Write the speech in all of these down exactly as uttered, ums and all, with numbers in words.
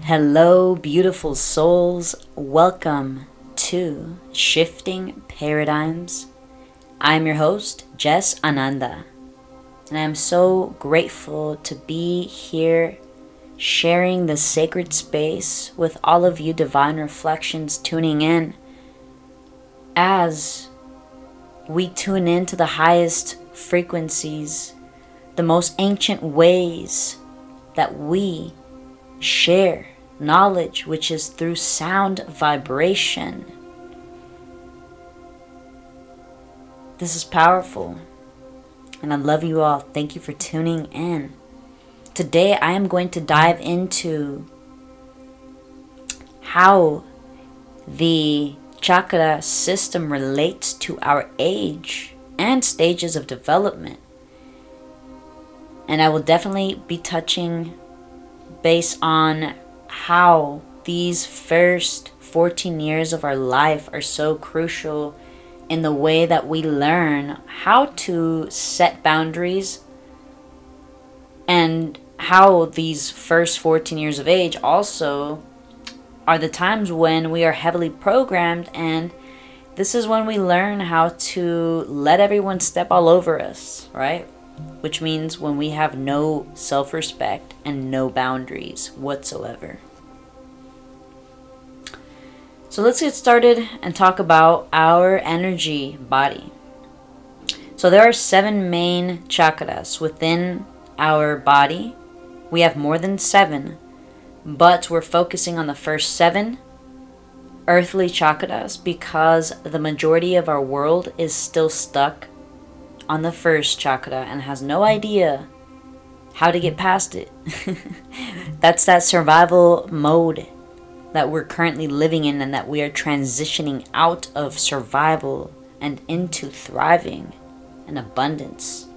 Hello, beautiful souls. Welcome to Shifting Paradigms. I'm your host, Jess Ananda, and I'm so grateful to be here sharing this sacred space with all of you divine reflections tuning in as we tune into the highest frequencies, the most ancient ways that we share knowledge, which is through sound vibration. This is powerful, and I love you all. Thank you for tuning in. Today I am going to dive into how the chakra system relates to our age and stages of development. And I will definitely be touching based on how these first fourteen years of our life are so crucial in the way that we learn how to set boundaries, and how these first fourteen years of age also are the times when we are heavily programmed, and this is when we learn how to let everyone step all over us, right? Which means when we have no self-respect and no boundaries whatsoever. So let's get started and talk about our energy body. So there are seven main chakras within our body. We have more than seven, but we're focusing on the first seven earthly chakras because the majority of our world is still stuck on the first chakra and has no idea how to get past it. That's that survival mode that we're currently living in, and that we are transitioning out of survival and into thriving and abundance.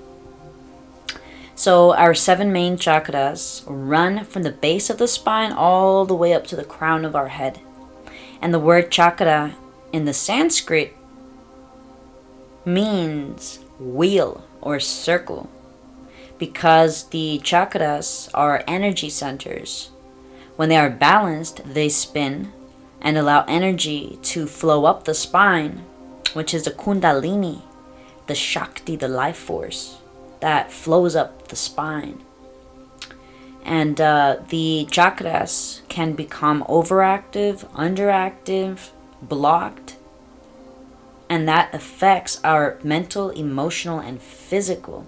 So our seven main chakras run from the base of the spine all the way up to the crown of our head. And the word chakra in the Sanskrit means wheel or circle, because the chakras are energy centers. When they are balanced, they spin and allow energy to flow up the spine, which is the kundalini, the shakti, the life force that flows up the spine. And uh, the chakras can become overactive, underactive, blocked, and that affects our mental, emotional, and physical.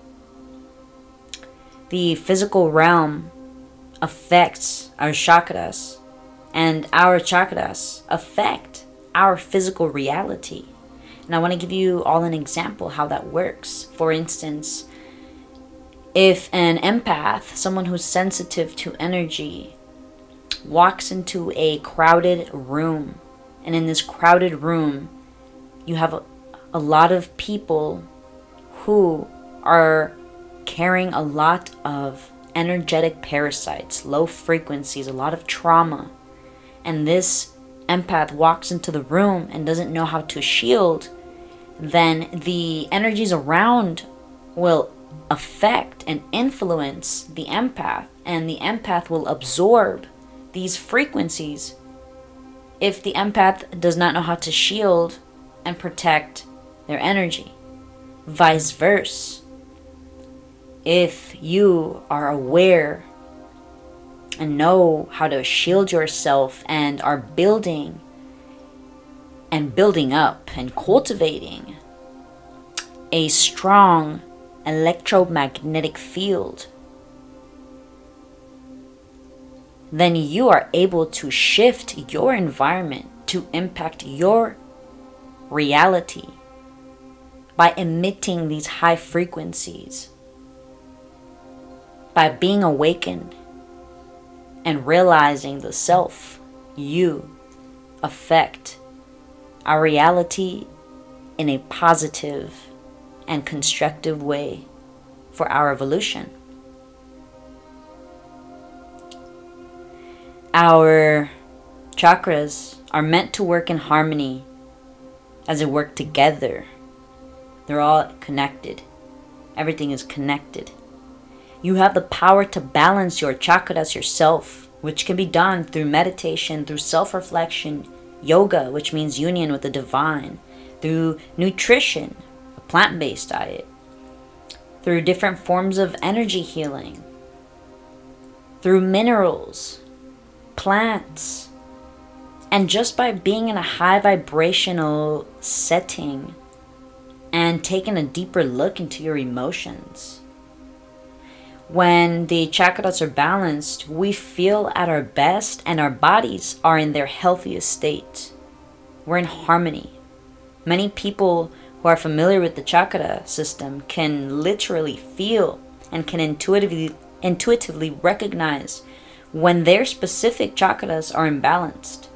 The physical realm affects our chakras, and our chakras affect our physical reality. And I want to give you all an example how that works. For instance, if an empath, someone who's sensitive to energy, walks into a crowded room, and in this crowded room, you have a, a lot of people who are carrying a lot of energetic parasites, low frequencies, a lot of trauma. And this empath walks into the room and doesn't know how to shield, then the energies around will affect and influence the empath, and the empath will absorb these frequencies if the empath does not know how to shield and protect their energy. Vice versa. If you are aware and know how to shield yourself and are building and building up and cultivating a strong electromagnetic field, then you are able to shift your environment to impact your reality by emitting these high frequencies, by being awakened and realizing the self. You affect our reality in a positive and constructive way for our evolution. Our chakras are meant to work in harmony as they work together. They're all connected. Everything is connected. You have the power to balance your chakras yourself which can be done through meditation, through self-reflection, yoga, which means union with the divine, through nutrition, a plant-based diet, through different forms of energy healing, through minerals, plants, and just by being in a high vibrational setting and taking a deeper look into your emotions. When the chakras are balanced, we feel at our best and our bodies are in their healthiest state. We're in harmony. Many people who are familiar with the chakra system can literally feel and can intuitively intuitively recognize when their specific chakras are imbalanced.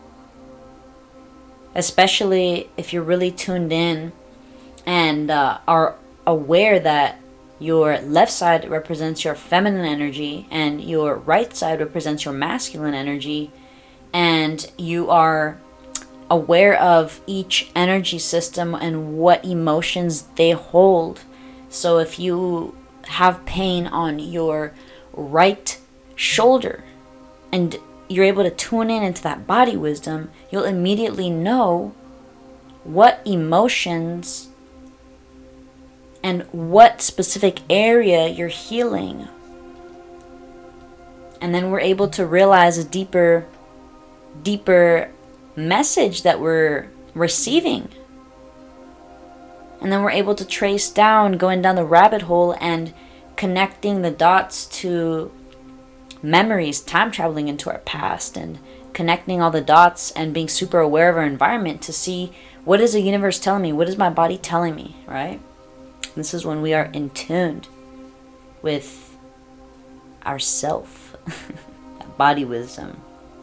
Especially if you're really tuned in and uh, are aware that your left side represents your feminine energy and your right side represents your masculine energy, and you are aware of each energy system and what emotions they hold. So if you have pain on your right shoulder and you're able to tune in into that body wisdom, you'll immediately know what emotions and what specific area you're healing. And then we're able to realize a deeper, deeper message that we're receiving. And then we're able to trace down, going down the rabbit hole and connecting the dots to memories, time traveling into our past, and connecting all the dots and being super aware of our environment to see, what is the universe telling me? What is my body telling me, right? This is when we are in tune with ourself, body wisdom.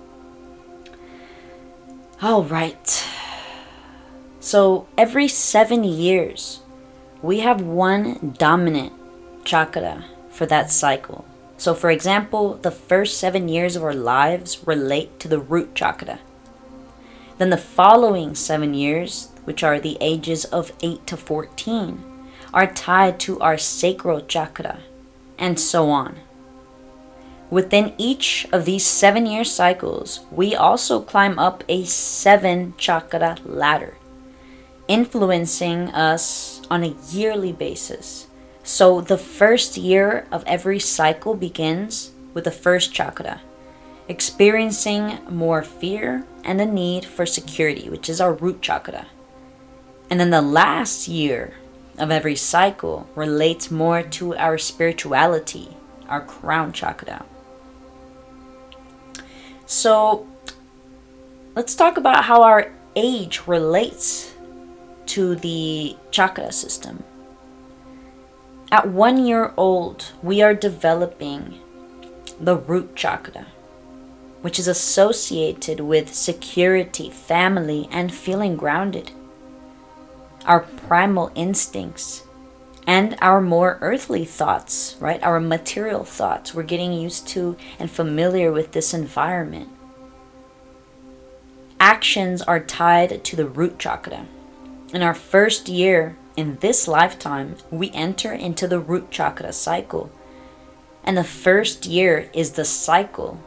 All right. So every seven years, we have one dominant chakra for that cycle. So for example, the first seven years of our lives relate to the root chakra. Then the following seven years, which are the ages of eight to fourteen, are tied to our sacral chakra, and so on. Within each of these seven-year cycles, we also climb up a seven chakra ladder, influencing us on a yearly basis. So the first year of every cycle begins with the first chakra, experiencing more fear and the need for security, which is our root chakra. And then the last year of every cycle relates more to our spirituality, our crown chakra. So let's talk about how our age relates to the chakra system. At one year old, we are developing the root chakra, which is associated with security, family, and feeling grounded. Our primal instincts and our more earthly thoughts, right? Our material thoughts. We're getting used to and familiar with this environment. Actions are tied to the root chakra. In our first year in this lifetime, we enter into the root chakra cycle. And the first year is the cycle,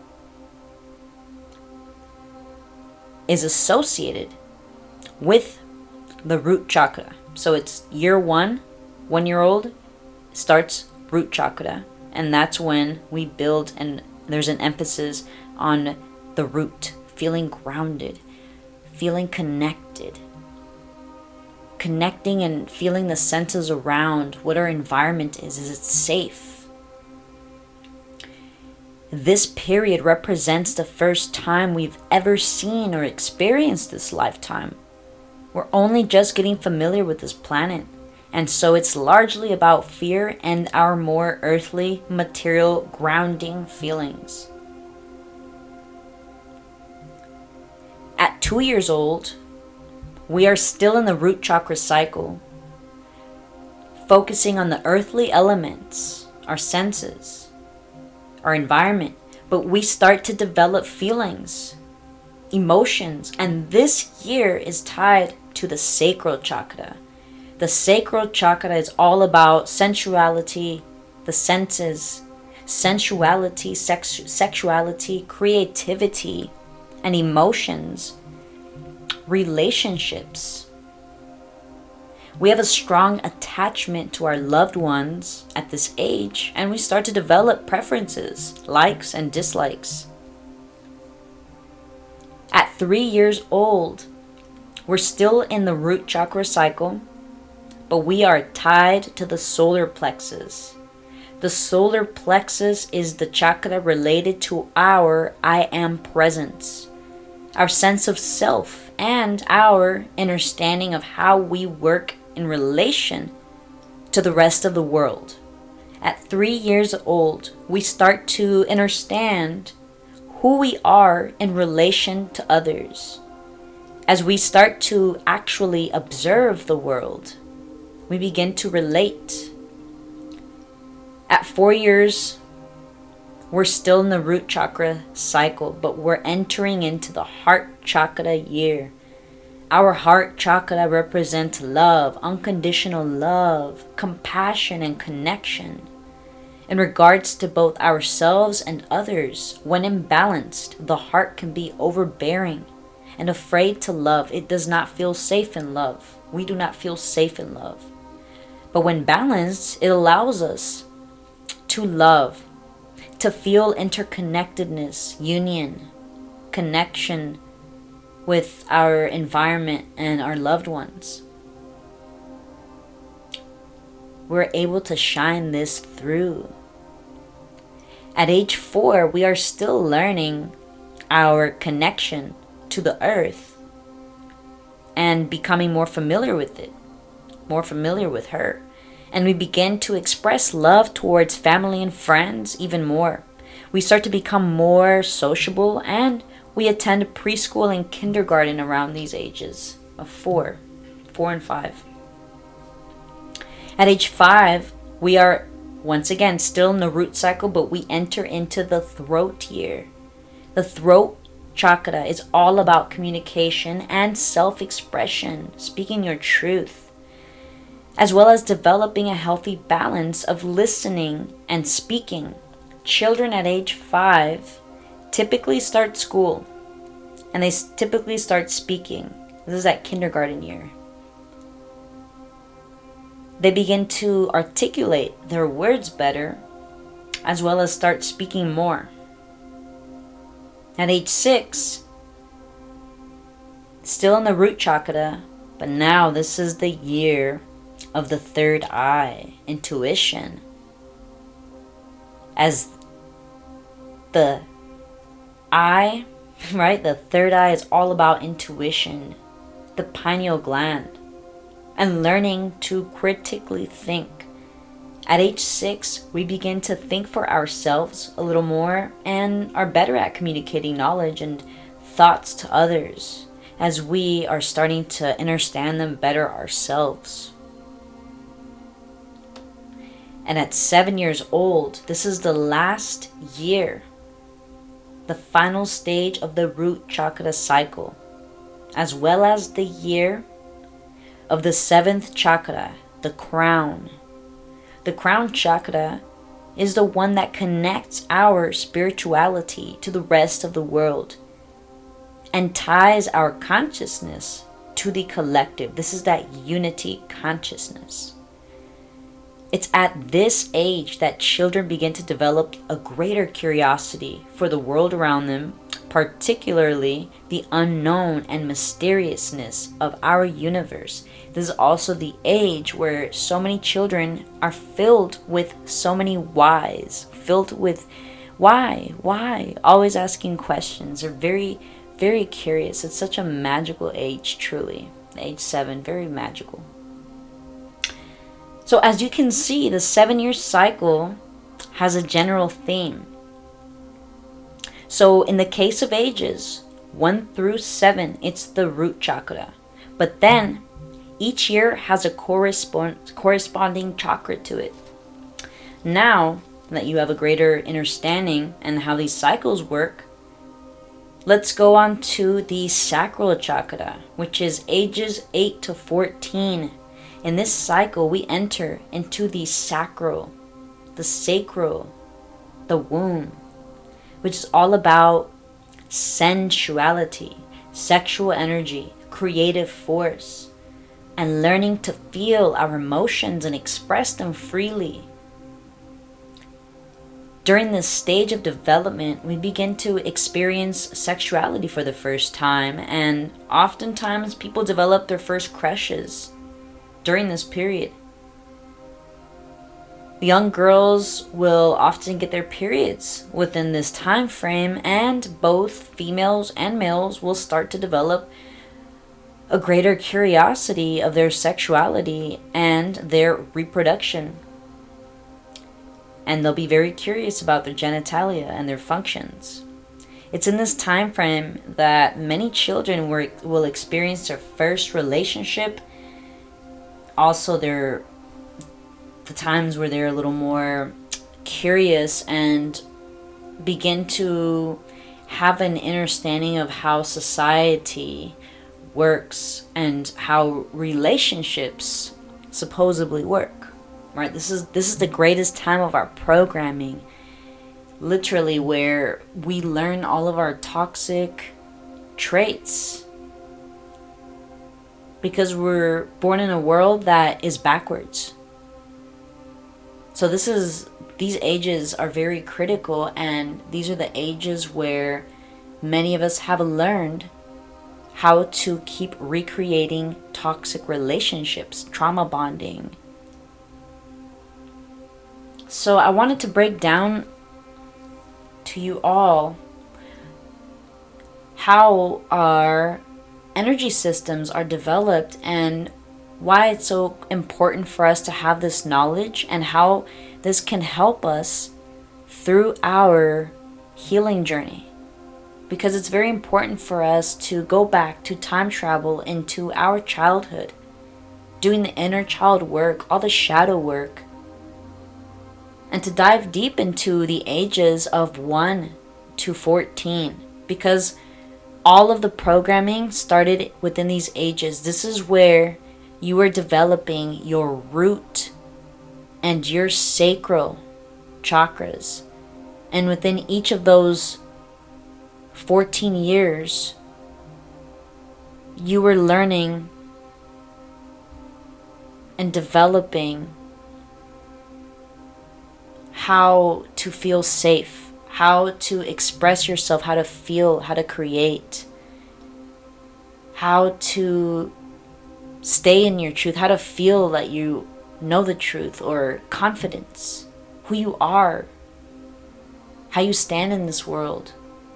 is associated with the root chakra. So it's year one, one year old starts root chakra, and that's when we build, and there's an emphasis on the root, feeling grounded, feeling connected, connecting and feeling the senses around what our environment is. Is it safe? This period represents the first time we've ever seen or experienced this lifetime. We're only just getting familiar with this planet, and so it's largely about fear and our more earthly, material, grounding feelings. At two years old, we are still in the root chakra cycle, focusing on the earthly elements, our senses, our environment, but we start to develop feelings, emotions, and this year is tied to the sacral chakra. The sacral chakra is all about sensuality, the senses. sensuality, sex- sexuality, creativity, and emotions, relationships. We have a strong attachment to our loved ones at this age, and we start to develop preferences, likes, and dislikes. At three years old, we're still in the root chakra cycle, but we are tied to the solar plexus. The solar plexus is the chakra related to our I am presence, our sense of self, and our understanding of how we work in relation to the rest of the world. At three years old, we start to understand who we are in relation to others. As we start to actually observe the world, we begin to relate. At four years, we're still in the root chakra cycle, but we're entering into the heart chakra year. Our heart chakra represents love, unconditional love, compassion, and connection. In regards to both ourselves and others, when imbalanced, the heart can be overbearing and afraid to love. It does not feel safe in love. We do not feel safe in love. But when balanced, it allows us to love, to feel interconnectedness, union, connection with our environment and our loved ones. We're able to shine this through. At age four, we are still learning our connection to the earth and becoming more familiar with it, more familiar with her. And we begin to express love towards family and friends even more. We start to become more sociable, and we attend preschool and kindergarten around these ages of four, four and five. At age five, we are once again still in the root cycle, but we enter into the throat year. The throat chakra is all about communication and self-expression, speaking your truth, as well as developing a healthy balance of listening and speaking. Children at age five typically start school, and they typically start speaking. This is at kindergarten year. They begin to articulate their words better, as well as start speaking more. At age six, still in the root chakra, but now this is the year of the third eye, intuition. As the eye, right, the third eye is all about intuition, the pineal gland, and learning to critically think. At age six, we begin to think for ourselves a little more and are better at communicating knowledge and thoughts to others, as we are starting to understand them better ourselves. And at seven years old, this is the last year, the final stage of the root chakra cycle, as well as the year of the seventh chakra, the crown. The crown chakra is the one that connects our spirituality to the rest of the world and ties our consciousness to the collective. This is that unity consciousness. It's at this age that children begin to develop a greater curiosity for the world around them, particularly the unknown and mysteriousness of our universe. This is also the age where so many children are filled with so many whys, filled with why, why, always asking questions. They're very, very curious. It's such a magical age, truly. Age seven, very magical. So as you can see, the seven-year cycle has a general theme. So in the case of ages one through seven, it's the root chakra. But then each year has a correspond, corresponding chakra to it. Now that you have a greater understanding and how these cycles work, let's go on to the sacral chakra, which is ages eight to fourteen. In this cycle, we enter into the sacral, the sacral, the womb, which is all about sensuality, sexual energy, creative force, and learning to feel our emotions and express them freely. During this stage of development, we begin to experience sexuality for the first time, and oftentimes people develop their first crushes during this period. Young girls will often get their periods within this time frame, and both females and males will start to develop a greater curiosity of their sexuality and their reproduction. And they'll be very curious about their genitalia and their functions. It's in this time frame that many children will, will experience their first relationship, also their the times where they're a little more curious and begin to have an understanding of how society works and how relationships supposedly work. Right? This is this is the greatest time of our programming, literally, where we learn all of our toxic traits, because we're born in a world that is backwards. So this is these ages are very critical, and these are the ages where many of us have learned how to keep recreating toxic relationships, trauma bonding. So I wanted to break down to you all how our energy systems are developed and why it's so important for us to have this knowledge, and how this can help us through our healing journey. Because it's very important for us to go back to time travel into our childhood, doing the inner child work, all the shadow work, and to dive deep into the ages of one to fourteen, because all of the programming started within these ages. This is where you are developing your root and your sacral chakras. And within each of those fourteen years, you were learning and developing how to feel safe, how to express yourself, how to feel, how to create, how to stay in your truth, how to feel that you know the truth, or confidence, who you are, how you stand in this world,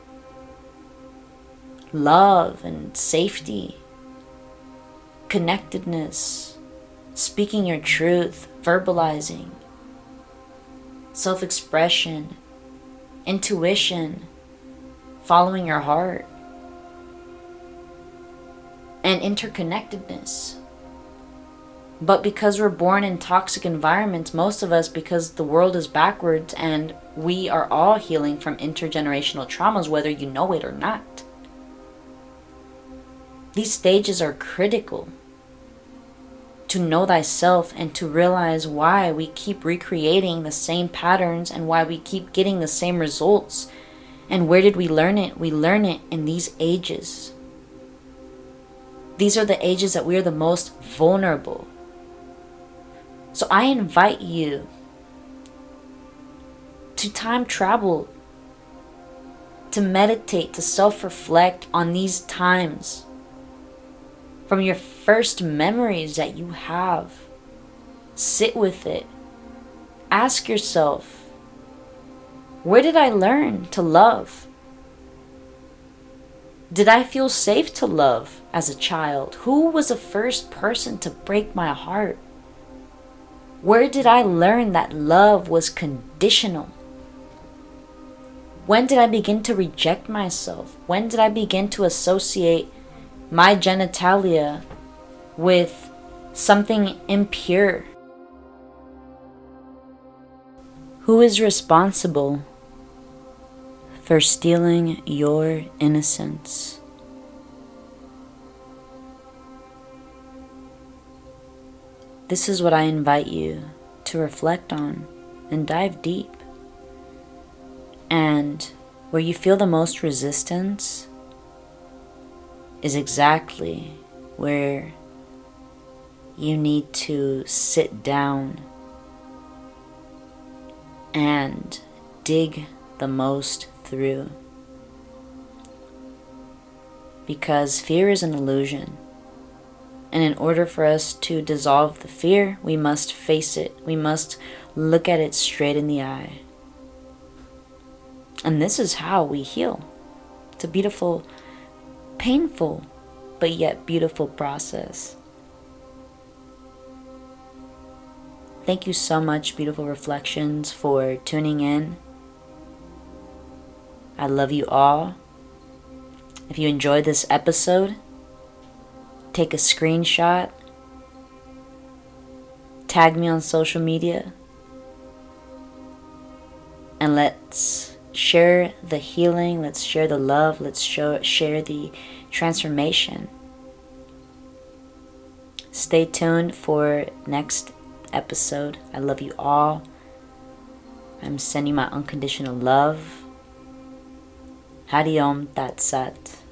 love and safety, connectedness, speaking your truth, verbalizing, self-expression, intuition, following your heart, and interconnectedness. But because we're born in toxic environments, most of us, because the world is backwards and we are all healing from intergenerational traumas, whether you know it or not. These stages are critical to know thyself and to realize why we keep recreating the same patterns and why we keep getting the same results. And where did we learn it? We learn it in these ages. These are the ages that we are the most vulnerable. So I invite you to time travel, to meditate, to self-reflect on these times from your first memories that you have. Sit with it. Ask yourself, where did I learn to love? Did I feel safe to love as a child? Who was the first person to break my heart? Where did I learn that love was conditional? When did I begin to reject myself? When did I begin to associate my genitalia with something impure? Who is responsible for stealing your innocence? This is what I invite you to reflect on and dive deep. And where you feel the most resistance is exactly where you need to sit down and dig the most through. Because fear is an illusion. And in order for us to dissolve the fear, we must face it. We must look at it straight in the eye. And this is how we heal. It's a beautiful, painful, but yet beautiful process. Thank you so much, Beautiful Reflections, for tuning in. I love you all. If you enjoyed this episode, take a screenshot, tag me on social media, and let's share the healing, let's share the love, let's show, share the transformation. Stay tuned for next episode. I love you all. I'm sending my unconditional love. Hari Om Tat Sat.